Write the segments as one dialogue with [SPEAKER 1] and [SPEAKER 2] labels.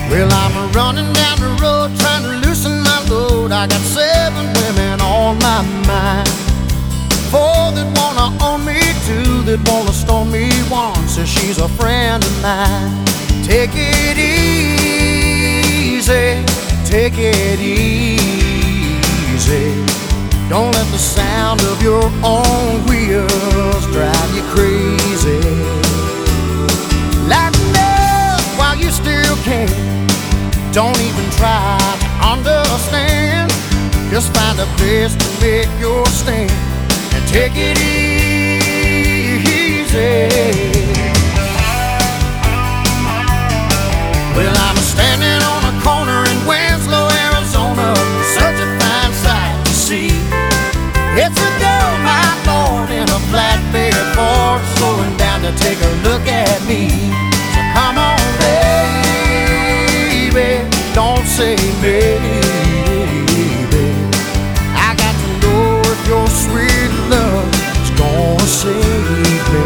[SPEAKER 1] Well, I'm running down the road trying to loosen my load. I got 7 women on my mind. 4 that wanna own me, 2 that wanna stone me, 1 says she's a friend of mine. Take it easy, take it easy. Don't let the sound of your own wheels drive you crazy. Lighten up while you still can. Don't even try to understand. Just find a place to make your stand and take it easy. Well, I'm standing on a corner in Winslow, Arizona, such a fine sight to see. It's a girl, my Lord, in a flatbed Ford, slowing down to take a look at me. So come on, baby, don't say maybe. I got to know if your sweet love is gonna save me.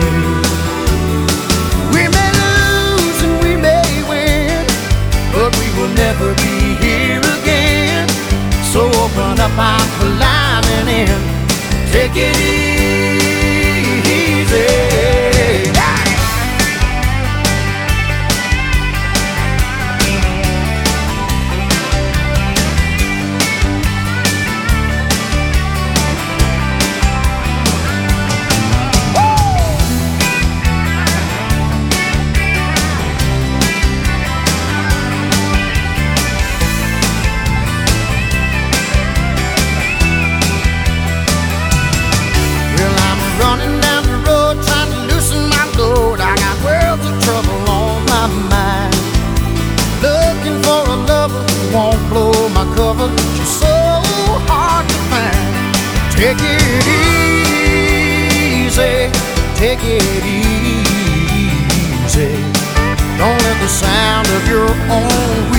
[SPEAKER 1] We may lose and we may win, but we will never be here again. So open up, I'm climbing in. Take it easy. Running down the road trying to loosen my load. I got worlds of trouble on my mind. Looking for a lover who won't blow my cover. She's so hard to find. Take it easy, take it easy. Don't let the sound of your own